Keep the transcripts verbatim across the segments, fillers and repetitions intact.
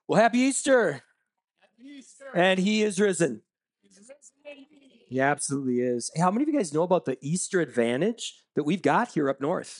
Well, happy Easter. And he is risen. He absolutely is. Hey, how many of you guys know about the Easter advantage that we've got here up north?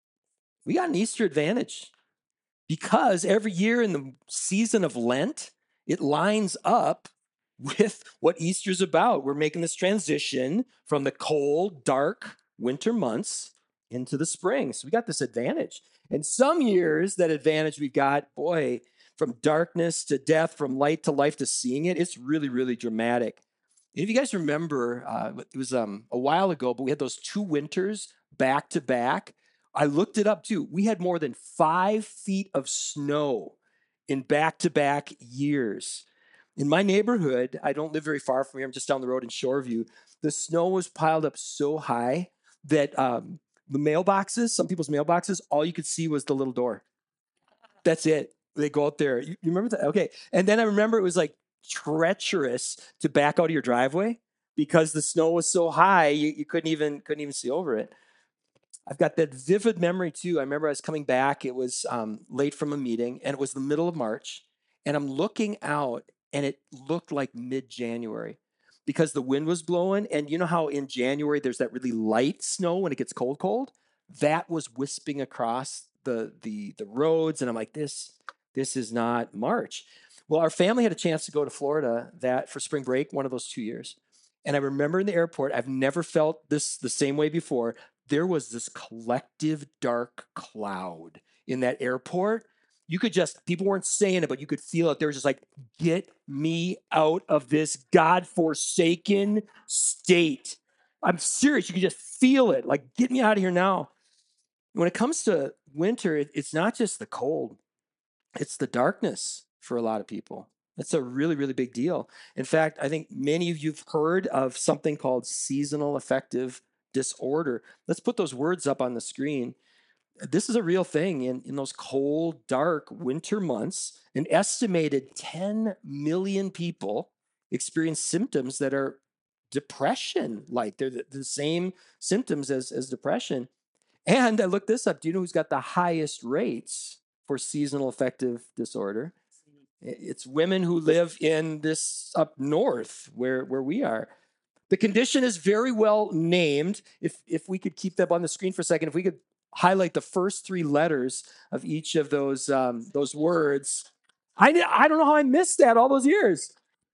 We got an Easter advantage because every year in the season of Lent, it lines up with what Easter's about. We're making this transition from the cold, dark winter months into the spring. So we got this advantage. And some years, that advantage we've got, boy, from darkness to death, from light to life to seeing it, it's really, really dramatic. And if you guys remember, uh, it was um, a while ago, but we had those two winters back to back. I looked it up too. We had more than five feet of snow in back to back years. In my neighborhood, I don't live very far from here. I'm just down the road in Shoreview. The snow was piled up so high that um, the mailboxes, some people's mailboxes, all you could see was the little door. That's it. They go out there. You, you remember that? Okay. And then I remember it was like treacherous to back out of your driveway because the snow was so high you, you couldn't even couldn't even see over it. I've got that vivid memory too. I remember I was coming back. It was um, late from a meeting, and it was the middle of March. And I'm looking out, and it looked like mid-January because the wind was blowing. And you know how in January there's that really light snow when it gets cold, cold. That was wisping across the the the roads, and I'm like, this this is not March. Well, our family had a chance to go to Florida that for spring break, one of those two years. And I remember in the airport, I've never felt this the same way before. There was this collective dark cloud in that airport. You could just, people weren't saying it, but you could feel it. They were just like, get me out of this God-forsaken state. I'm serious. You could just feel it. Like, get me out of here now. When it comes to winter, it, it's not just the cold, it's the darkness for a lot of people. That's a really, really big deal. In fact, I think many of you've heard of something called seasonal affective disorder. Let's put those words up on the screen. This is a real thing in, in those cold, dark winter months. An estimated ten million people experience symptoms that are depression like. They're the, the same symptoms as, as depression. And I looked this up. Do you know who's got the highest rates for seasonal affective disorder? It's women who live in this up north where, where we are. The condition is very well named. If if we could keep that on the screen for a second, if we could highlight the first three letters of each of those um, those words. I I don't know how I missed that all those years.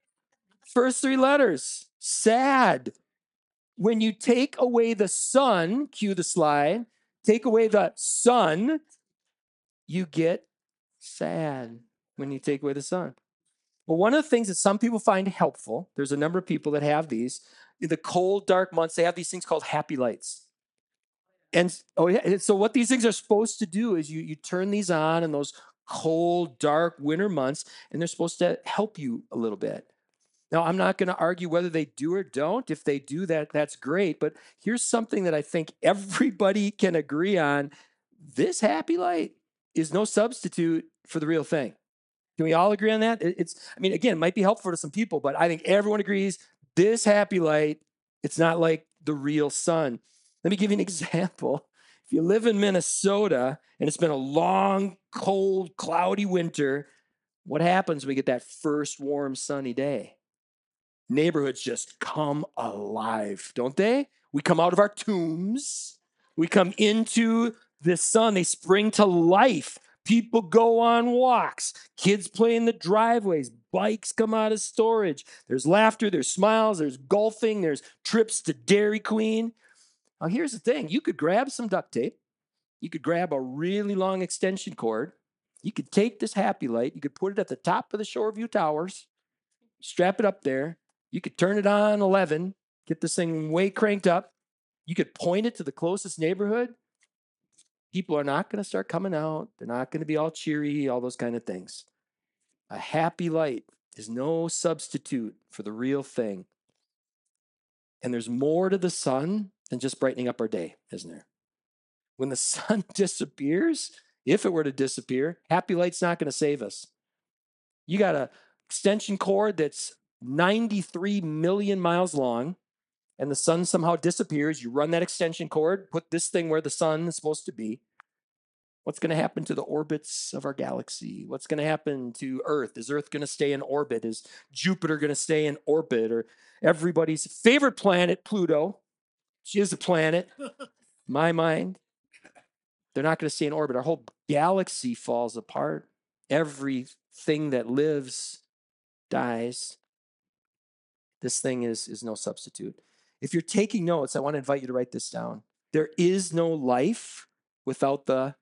First three letters. Sad. When you take away the sun, cue the slide, take away the sun, you get sad when you take away the sun. Well, one of the things that some people find helpful, there's a number of people that have these. In the cold, dark months, they have these things called happy lights. And oh yeah, so what these things are supposed to do is you you turn these on in those cold, dark winter months, and they're supposed to help you a little bit. Now, I'm not going to argue whether they do or don't. If they do that, that's great. But here's something that I think everybody can agree on. This happy light is no substitute for the real thing. Can we all agree on that? It's, I mean, again, it might be helpful to some people, but I think everyone agrees this happy light, it's not like the real sun. Let me give you an example. If you live in Minnesota and it's been a long, cold, cloudy winter, what happens when we get that first warm, sunny day? Neighborhoods just come alive, don't they? We come out of our tombs. We come into the sun. They spring to life. People go on walks. Kids play in the driveways. Bikes come out of storage. There's laughter. There's smiles. There's golfing. There's trips to Dairy Queen. Now, here's the thing. You could grab some duct tape. You could grab a really long extension cord. You could take this happy light. You could put it at the top of the Shoreview Towers, strap it up there. You could turn it on eleven, get this thing way cranked up. You could point it to the closest neighborhood. People are not going to start coming out. They're not going to be all cheery, all those kind of things. A happy light is no substitute for the real thing. And there's more to the sun than just brightening up our day, isn't there? When the sun disappears, if it were to disappear, happy light's not going to save us. You got an extension cord that's ninety-three million miles long, and the sun somehow disappears. You run that extension cord, put this thing where the sun is supposed to be. What's going to happen to the orbits of our galaxy? What's going to happen to Earth? Is Earth going to stay in orbit? Is Jupiter going to stay in orbit? Or everybody's favorite planet, Pluto? She is a planet. My mind. They're not going to stay in orbit. Our whole galaxy falls apart. Everything that lives dies. This thing is, is no substitute. If you're taking notes, I want to invite you to write this down. There is no life without the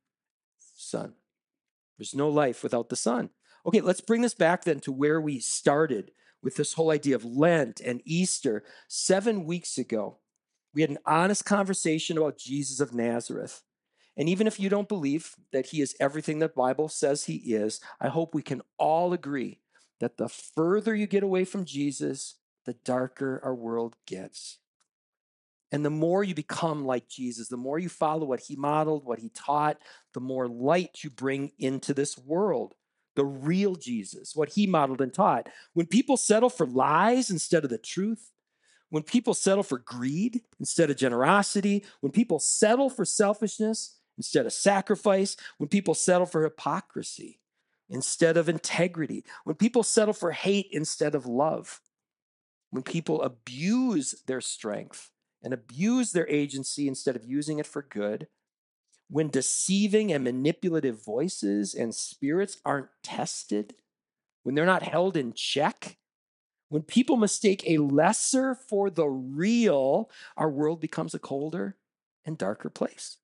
Son. There's no life without the Son. Okay, let's bring this back then to where we started with this whole idea of Lent and Easter. Seven weeks ago, we had an honest conversation about Jesus of Nazareth. And even if you don't believe that he is everything the Bible says he is, I hope we can all agree that the further you get away from Jesus, the darker our world gets. And the more you become like Jesus, the more you follow what he modeled, what he taught, the more light you bring into this world. The real Jesus, what he modeled and taught. When people settle for lies instead of the truth, when people settle for greed instead of generosity, when people settle for selfishness instead of sacrifice, when people settle for hypocrisy instead of integrity, when people settle for hate instead of love, when people abuse their strength and abuse their agency instead of using it for good, when deceiving and manipulative voices and spirits aren't tested, when they're not held in check, when people mistake a lesser for the real, our world becomes a colder and darker place.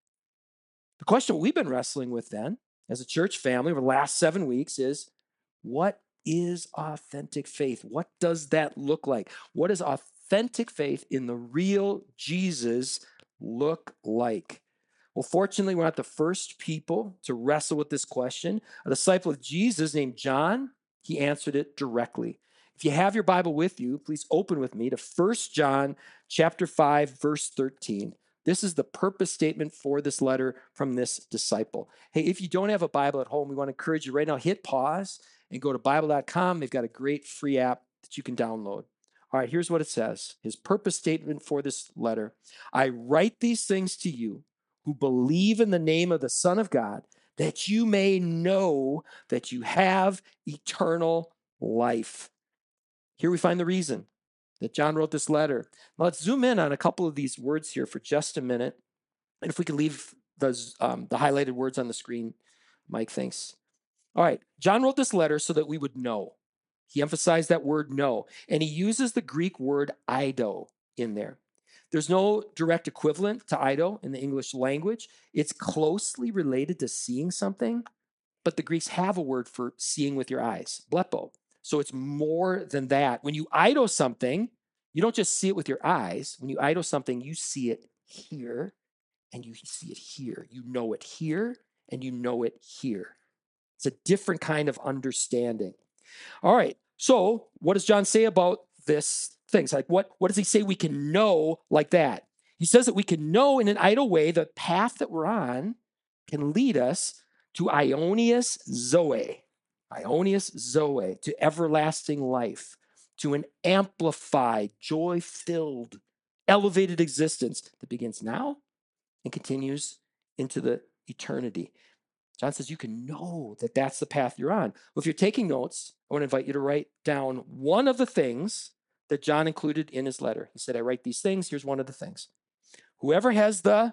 The question we've been wrestling with then, as a church family over the last seven weeks, is what is authentic faith? What does that look like? What does authentic faith in the real Jesus look like? Well, fortunately, we're not the first people to wrestle with this question. A disciple of Jesus named John, he answered it directly. If you have your Bible with you, please open with me to First John chapter five, verse thirteen. This is the purpose statement for this letter from this disciple. Hey, if you don't have a Bible at home, we want to encourage you right now, hit pause and go to Bible dot com. They've got a great free app that you can download. All right, here's what it says. His purpose statement for this letter. I write these things to you who believe in the name of the Son of God, that you may know that you have eternal life. Here we find the reason that John wrote this letter. Now let's zoom in on a couple of these words here for just a minute. And if we could leave those, um, the highlighted words on the screen, Mike, thanks. All right, John wrote this letter so that we would know. He emphasized that word know, and he uses the Greek word eido in there. There's no direct equivalent to eido in the English language. It's closely related to seeing something, but the Greeks have a word for seeing with your eyes, blepo. So it's more than that. When you eido something, you don't just see it with your eyes. When you eido something, you see it here and you see it here. You know it here and you know it here. It's a different kind of understanding. All right. So what does John say about this thing? It's like, what, what does he say we can know like that? He says that we can know in an eido way the path that we're on can lead us to Ionius Zoe. Ionius Zoe, to everlasting life, to an amplified, joy-filled, elevated existence that begins now and continues into the eternity. John says you can know that that's the path you're on. Well, if you're taking notes, I want to invite you to write down one of the things that John included in his letter. He said, I write these things. Here's one of the things. Whoever has the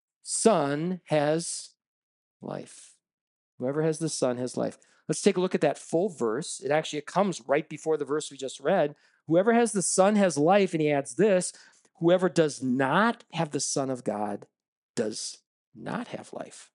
Son has life. Whoever has the Son has life. Let's take a look at that full verse. It actually it comes right before the verse we just read. Whoever has the Son has life, and he adds this, whoever does not have the Son of God does not have life.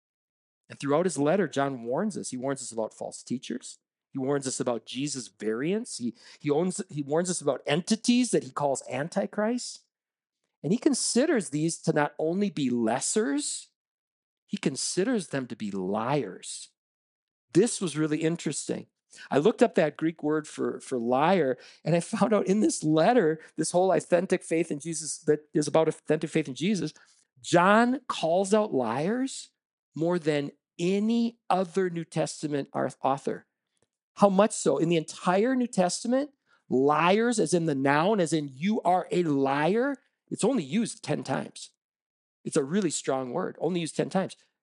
And throughout his letter, John warns us. He warns us about false teachers. He warns us about Jesus' variants. He, he, owns, he warns us about entities that he calls antichrists. And he considers these to not only be lessers, he considers them to be liars. This was really interesting. I looked up that Greek word for, for liar, and I found out in this letter, this whole authentic faith in Jesus, that is about authentic faith in Jesus, John calls out liars more than any other New Testament author. How much so? In the entire New Testament, liars, as in the noun, as in you are a liar, it's only used ten times. It's a really strong word, only used ten times.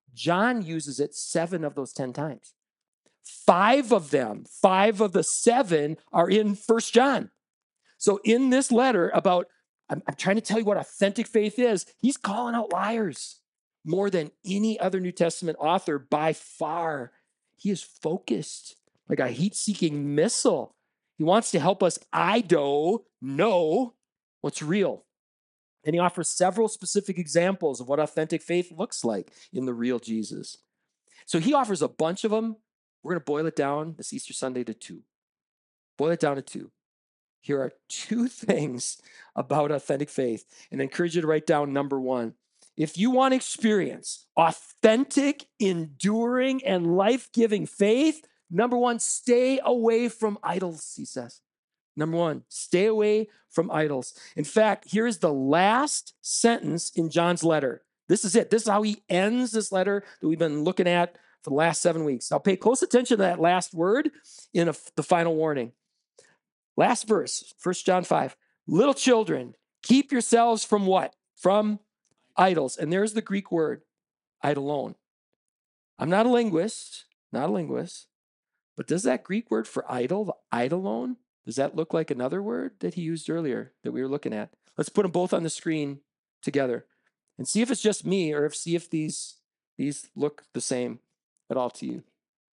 John uses it seven of those ten times. Five of them, five of the seven are in First John. So in this letter about, I'm, I'm trying to tell you what authentic faith is, he's calling out liars more than any other New Testament author by far. He is focused like a heat-seeking missile. He wants to help us Ido know what's real. And he offers several specific examples of what authentic faith looks like in the real Jesus. So he offers a bunch of them. We're going to boil it down this Easter Sunday to two. Boil it down to two. Here are two things about authentic faith, and I encourage you to write down number one. If you want to experience authentic, enduring, and life-giving faith, number one, stay away from idols, he says. Number one, stay away from idols. In fact, here is the last sentence in John's letter. This is it. This is how he ends this letter that we've been looking at for the last seven weeks. Now, pay close attention to that last word in a, the final warning. Last verse, First John five. Little children, keep yourselves from what? From idols. And there's the Greek word, eidolon. I'm not a linguist, not a linguist, but does that Greek word for idol, eidolon, does that look like another word that he used earlier that we were looking at? Let's put them both on the screen together and see if it's just me or if see if these, these look the same at all to you.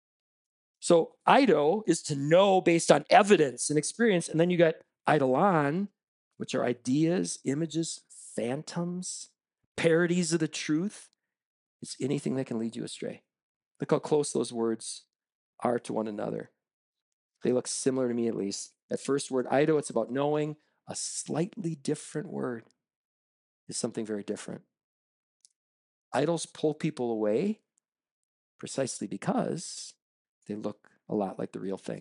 So Ido is to know based on evidence and experience. And then you got eidolon, which are ideas, images, phantoms, parodies of the truth. It's anything that can lead you astray. Look how close those words are to one another. They look similar to me, at least. That first word, Ido, it's about knowing. A slightly different word is something very different. Idols pull people away precisely because they look a lot like the real thing.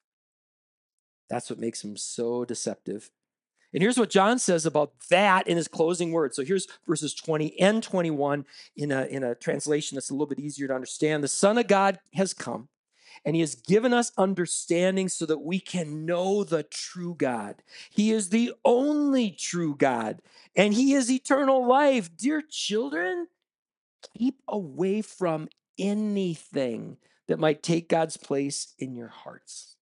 That's what makes them so deceptive. And here's what John says about that in his closing words. So here's verses twenty and twenty-one in a, in a translation that's a little bit easier to understand. The Son of God has come, and he has given us understanding so that we can know the true God. He is the only true God, and he is eternal life. Dear children, keep away from anything that might take God's place in your hearts.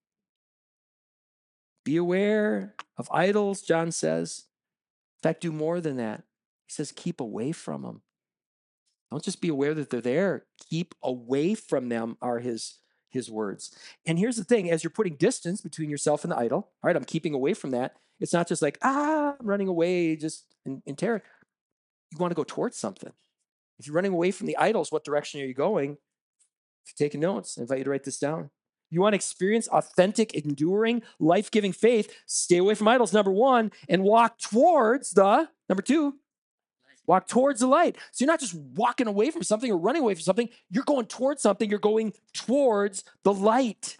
Be aware of idols, John says. In fact, do more than that. He says, keep away from them. Don't just be aware that they're there. Keep away from them are his, his words. And here's the thing, as you're putting distance between yourself and the idol, all right, I'm keeping away from that. It's not just like, ah, I'm running away just in, in terror. You want to go towards something. If you're running away from the idols, what direction are you going? If you're taking notes, I invite you to write this down. You want to experience authentic, enduring, life-giving faith, stay away from idols, number one, and walk towards the, number two, walk towards the light. So you're not just walking away from something or running away from something. You're going towards something. You're going towards the light.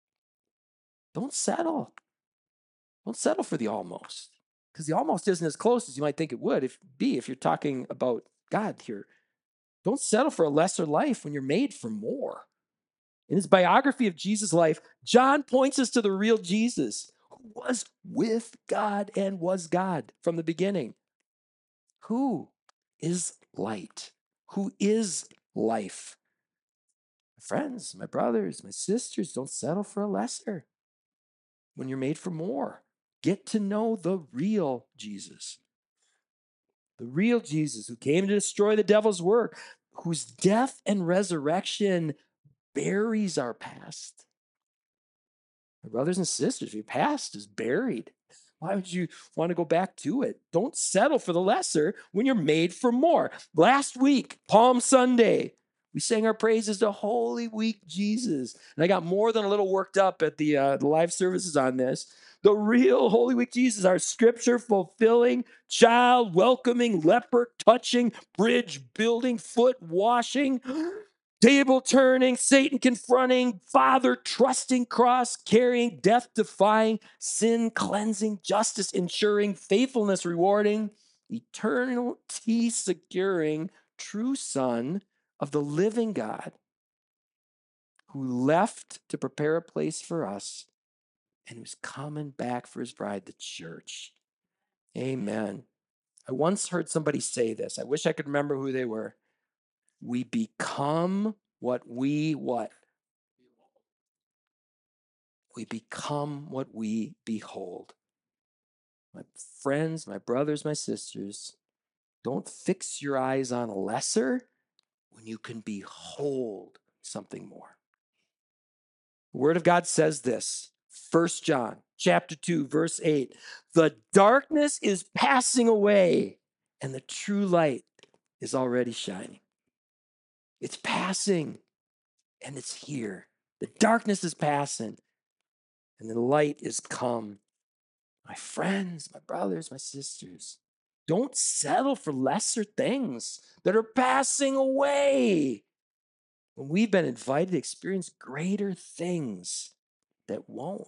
Don't settle. Don't settle for the almost, because the almost isn't as close as you might think it would if be if you're talking about God here. Don't settle for a lesser life when you're made for more. In his biography of Jesus' life, John points us to the real Jesus, who was with God and was God from the beginning. Who is light? Who is life? My friends, my brothers, my sisters, don't settle for a lesser when you're made for more. Get to know the real Jesus. The real Jesus who came to destroy the devil's work, whose death and resurrection buries our past. My brothers and sisters, your past is buried. Why would you want to go back to it? Don't settle for the lesser when you're made for more. Last week, Palm Sunday, we sang our praises to Holy Week Jesus. And I got more than a little worked up at the, uh, the live services on this. The real Holy Week Jesus, our scripture fulfilling, child welcoming, leper touching, bridge building, foot washing, table turning, Satan confronting, Father trusting, cross carrying, death defying, sin cleansing, justice ensuring, faithfulness rewarding, eternity securing, true Son of the living God who left to prepare a place for us and who's coming back for his bride, the church. Amen. I once heard somebody say this. I wish I could remember who they were. We become what we what? We become what we behold. My friends, my brothers, my sisters, don't fix your eyes on a lesser when you can behold something more. The Word of God says this, First John chapter two, verse eight. The darkness is passing away and the true light is already shining. It's passing and it's here. The darkness is passing and the light is come. My friends, my brothers, my sisters, don't settle for lesser things that are passing away when we've been invited to experience greater things that won't.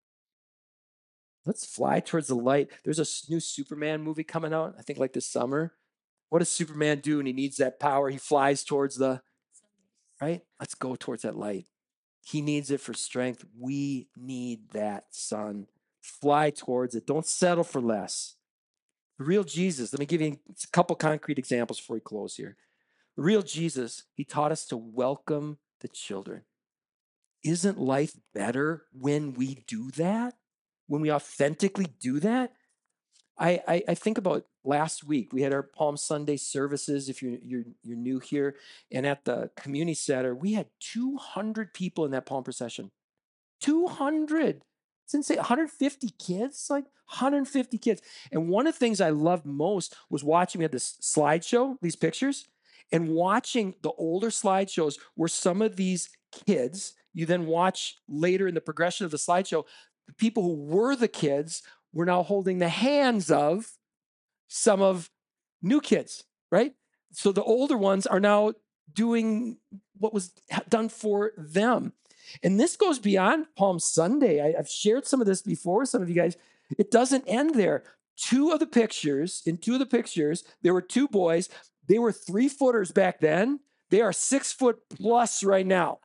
Let's fly towards the light. There's a new Superman movie coming out, I think like this summer. What does Superman do when he needs that power? He flies towards the, right? Let's go towards that light. He needs it for strength. We need that, son. Fly towards it. Don't settle for less. The real Jesus, let me give you a couple concrete examples before we close here. The real Jesus, he taught us to welcome the children. Isn't life better when we do that? When we authentically do that? I, I, I think about last week. We had our Palm Sunday services, if you're, you're, you're new here. And at the community center, we had two hundred people in that Palm procession. two hundred. It's insane. one hundred fifty kids, like one hundred fifty kids. And one of the things I loved most was watching, we had this slideshow, these pictures, and watching the older slideshows where some of these kids, you then watch later in the progression of the slideshow, the people who were the kids were now holding the hands of some of new kids, right? So the older ones are now doing what was done for them. And this goes beyond Palm Sunday. I, I've shared some of this before with some of you guys. It doesn't end there. Two of the pictures, in two of the pictures, there were two boys. They were three footers back then. They are six foot plus right now.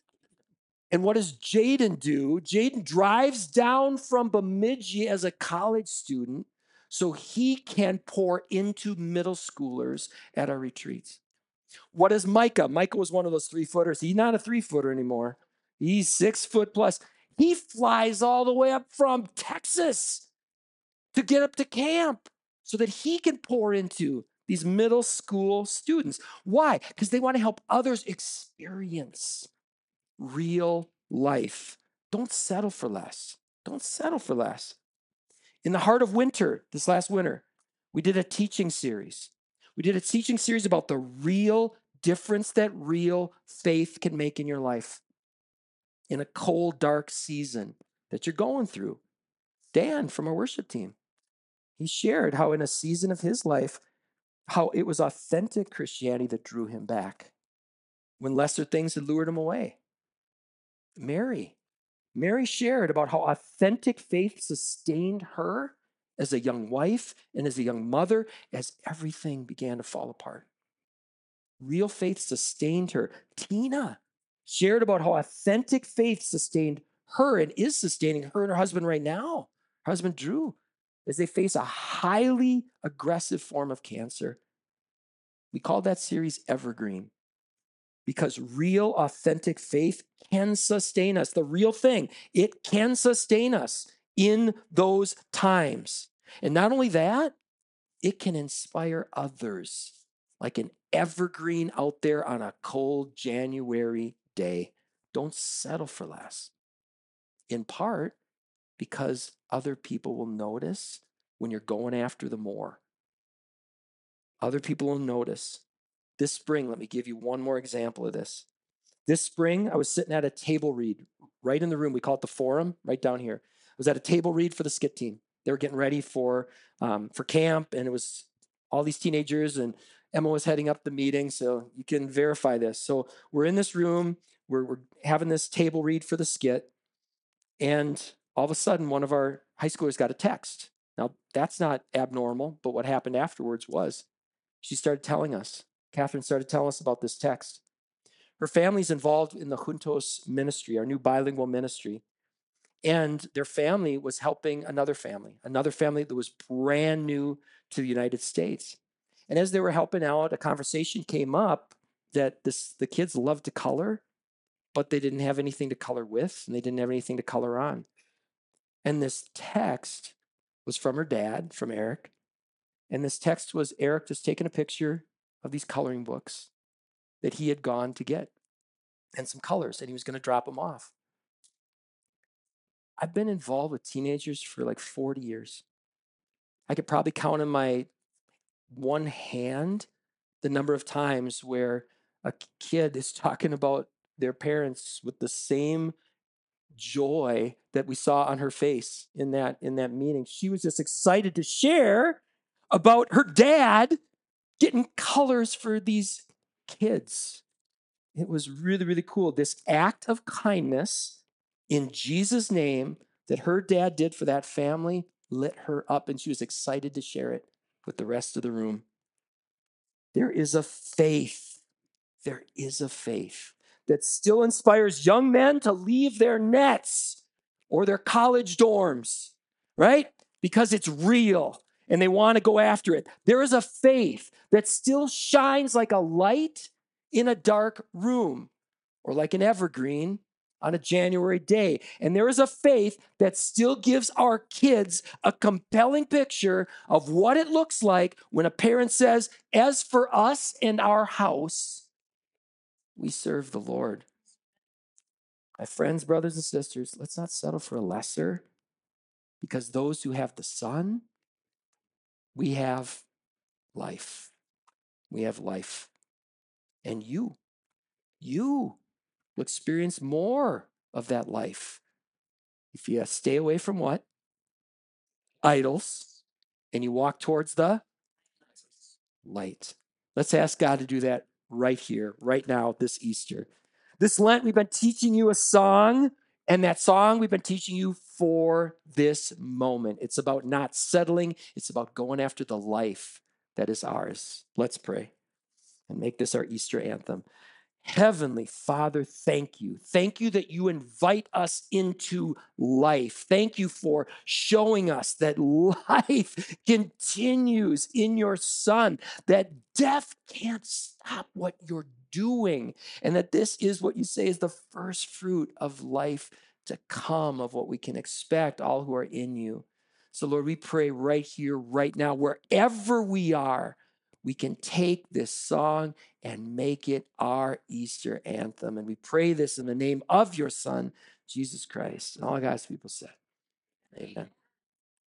And what does Jaden do? Jaden drives down from Bemidji as a college student so he can pour into middle schoolers at our retreats. What is Micah? Micah was one of those three footers. He's not a three footer anymore. He's six foot plus. He flies all the way up from Texas to get up to camp so that he can pour into these middle school students. Why? Because they want to help others experience real life. Don't settle for less. Don't settle for less. In the heart of winter, this last winter, we did a teaching series. We did a teaching series about the real difference that real faith can make in your life in a cold, dark season that you're going through. Dan from our worship team, he shared how in a season of his life, how it was authentic Christianity that drew him back when lesser things had lured him away. Mary, Mary shared about how authentic faith sustained her as a young wife and as a young mother as everything began to fall apart. Real faith sustained her. Tina shared about how authentic faith sustained her and is sustaining her and her husband right now, her husband Drew, as they face a highly aggressive form of cancer. We called that series Evergreen because real, authentic faith can sustain us. The real thing, it can sustain us in those times. And not only that, it can inspire others like an evergreen out there on a cold January day. Don't settle for less. In part because other people will notice when you're going after the more. Other people will notice. This spring, let me give you one more example of this. This spring, I was sitting at a table read right in the room. We call it the forum, right down here. I was at a table read for the skit team. They were getting ready for um, for camp, and it was all these teenagers, and Emma was heading up the meeting, so you can verify this. So we're in this room, we're, we're having this table read for the skit, and all of a sudden, one of our high schoolers got a text. Now, that's not abnormal, but what happened afterwards was she started telling us, Catherine started telling us about this text. Her family's involved in the Juntos ministry, our new bilingual ministry. And their family was helping another family, another family that was brand new to the United States. And as they were helping out, a conversation came up that this the kids loved to color, but they didn't have anything to color with, and they didn't have anything to color on. And this text was from her dad, from Eric. And this text was Eric just taking a picture of these coloring books that he had gone to get and some colors, and he was going to drop them off. I've been involved with teenagers for like forty years. I could probably count on my one hand the number of times where a kid is talking about their parents with the same joy that we saw on her face in that in that meeting. She was just excited to share about her dad getting colors for these kids. It was really, really cool. This act of kindness in Jesus' name that her dad did for that family lit her up, and she was excited to share it with the rest of the room. There is a faith. There is a faith that still inspires young men to leave their nets or their college dorms, right? Because it's real and they want to go after it. There is a faith that still shines like a light in a dark room or like an evergreen on a January day. And there is a faith that still gives our kids a compelling picture of what it looks like when a parent says, as for us and our house, we serve the Lord. My friends, brothers, and sisters, let's not settle for a lesser, because those who have the Son, we have life. We have life. And you, you will experience more of that life if you stay away from what? Idols, and you walk towards the light. Let's ask God to do that right here, right now, this Easter. This Lent, we've been teaching you a song, and that song we've been teaching you for this moment. It's about not settling. It's about going after the life that is ours. Let's pray and make this our Easter anthem. Heavenly Father, thank you. Thank you that you invite us into life. Thank you for showing us that life continues in your Son, that death can't stop what you're doing, and that this is what you say is the first fruit of life to come, of what we can expect, all who are in you. So, Lord, we pray right here, right now, wherever we are, we can take this song and make it our Easter anthem. And we pray this in the name of your Son, Jesus Christ. And all God's people said, amen.